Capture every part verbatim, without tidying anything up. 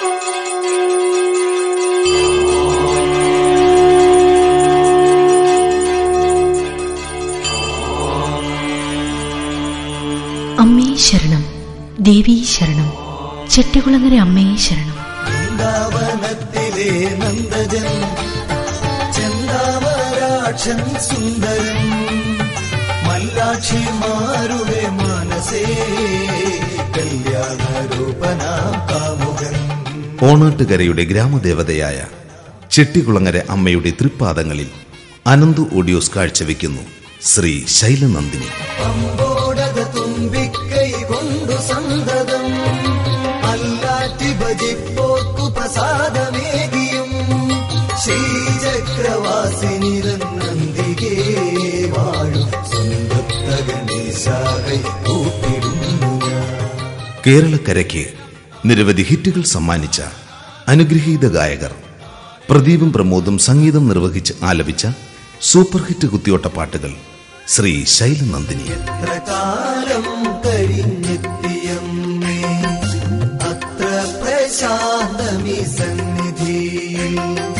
അമ്മേ ശരണം, ദേവീ ശരണം, ചെട്ടികുളങ്ങര അമ്മേ ശരണം. വൃന്ദാവനത്തിലെ നന്ദജൻ ചന്ദാമരാക്ഷൻ സുന്ദരൻ മല്ലാക്ഷിമാരുടെ മനസ്സേ കല്യാണരൂപനാം കാമുകൻ. ഓണാട്ടുകരയുടെ ഗ്രാമദേവതയായ ചെട്ടികുളങ്ങര അമ്മയുടെ തൃപ്പാദങ്ങളിൽ അനന്തു ഓഡിയോസ് കാഴ്ചവെക്കുന്നു ശ്രീ ശൈലനന്ദിനി. പമ്പോടക തുമ്പിക്കൈ കൊണ്ടു സന്തതം അല്ലാറ്റി ഭജിപ്പോക്കു പ്രസാദമേകിയും ശ്രീചക്രവാസിനി നന്ദികേ വാഴും സുന്ദത്ത ഗണേശാകൈ കൂപ്പിടുന്നു. കേരളക്കരയ്ക്ക് നിരവധി ഹിറ്റുകൾ സമ്മാനിച്ച അനുഗ്രഹീത ഗായകർ പ്രദീപും പ്രമോദും സംഗീതം നിർവഹിച്ച് ആലപിച്ച സൂപ്പർ ഹിറ്റ് കുത്തിയോട്ട പാട്ടുകൾ ശ്രീ ശൈലനന്ദിനി. എത്ര കാലം കഴിഞ്ഞെത്തിയമ്മേ അത്ര പ്രശാന്തമീ സന്നിധിയിൽ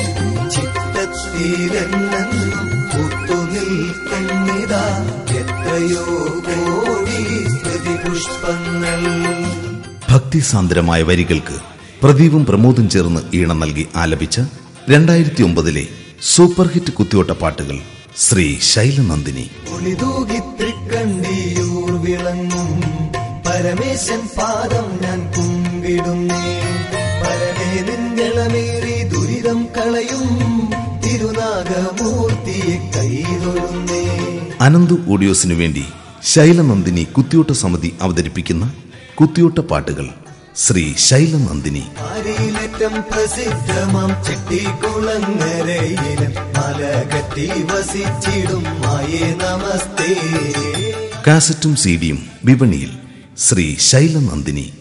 ചിത്തത്തിലെന്നും പൂത്തുനിൽക്കുന്നിതാ എത്രയോ കോടി സ്മൃതി പുഷ്പങ്ങൾ. ഭക്തിസാന്ദ്രമായ വരികൾക്ക് പ്രദീപും പ്രമോദും ചേർന്ന് ഈണം നൽകി ആലപിച്ച രണ്ടായിരത്തി ഒമ്പതിലെ സൂപ്പർ ഹിറ്റ് കുത്തിയോട്ട പാട്ടുകൾ ശ്രീ ശൈലനന്ദിനി. ഒളിതൂകി തൃക്കണ്ടിയൂർ വിളങ്ങും പരമേശൻ പാദം ഞാൻ കുമ്പിടുന്നേ. പരമേ നിൻകളമേറി ദുരിതം കളയും തിരുനാഗമൂർത്തിയെ കൈതൊഴുന്നേ. അനന്തു ഓഡിയോസിനു വേണ്ടി ശൈലനന്ദിനി കുത്തിയോട്ട സമിതി അവതരിപ്പിക്കുന്ന കുത്തിയോട്ട പാട്ടുകൾ ശ്രീ ശൈലനന്ദിനി. ആരിയിലേറ്റം പ്രസിദ്ധമാം ചെട്ടികുളങ്ങരയിലെ മലകറ്റി വസിച്ചിടും മായേ നമസ്തേ. കാസറ്റും സീഡിയും വിപണിയിൽ ശ്രീ ശൈലനന്ദിനി.